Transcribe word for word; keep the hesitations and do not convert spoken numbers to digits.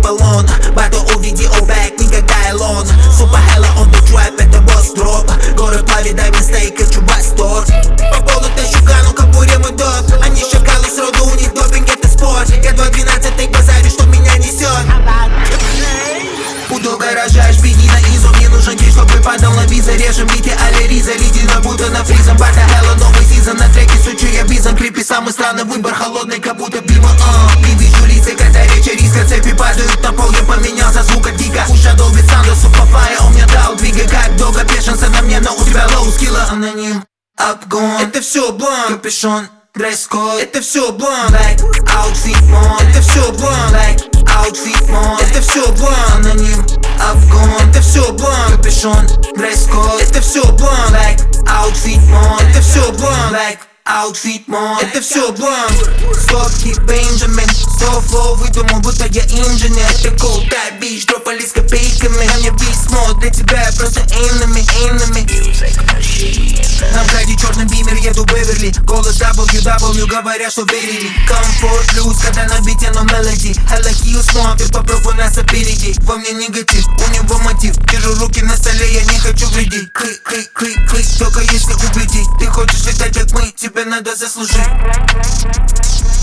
баллон. Батл о видео бэк, никогда Элон. Супер Hella on the trap, это босс дроп. Город плавит, дай мне стейк, хочу восторг. По полу тащу гану, капуре мой доп. Они шакалы сроду, у них допинг, это спорт. Я два двенадцать базарю, что меня несет. Буду гаража, беги на изу. Мне нужен киш, чтобы падал на виза. Режем бити а-ля Риза, ледяной будто на фризом. Бата Hella, новый сезон, на треке сучу я бизон. Крипи самый странный выбор, холодный, как будто пиво. uh. Не вижу лица, когда речь риска. Цепи падают на пол, я поменялся, звук от гика. Уши долбит саунд, суперфлая, он мне дал. Двигай как дога, бешенца на мне, но у тебя лоу скилла. Аноним, обгон, это все блон. Капюшон, дресс-код, это все блон. Black outfit мон, это все блон. Black outfit мон, это все блон. Аноним, обгон, это все блон. Капюшон, дресс-код, это все блон. Black outfit мон, это все блон. Black outfit мон, это все блон. Стопки Бенджамин, сто флоу выдумал, будто я инженер. Это cool type bitch, дропали с копейками. На мне письмо, для тебя я просто enemy, enemy. На МКАДе черный бимер, еду Беверли. Голос дабл ю дабл ю, говорят, что верили. Комфорт плюс, когда на бите, но мелоди. Hella Hill смотрит, попробуй нас опереди. Во мне негатив, у него мотив. Держу руки на столе, я не хочу вредить. Клик, клик, клик, клик, только если убедить. Ты хочешь летать как мы, тебе надо заслужить.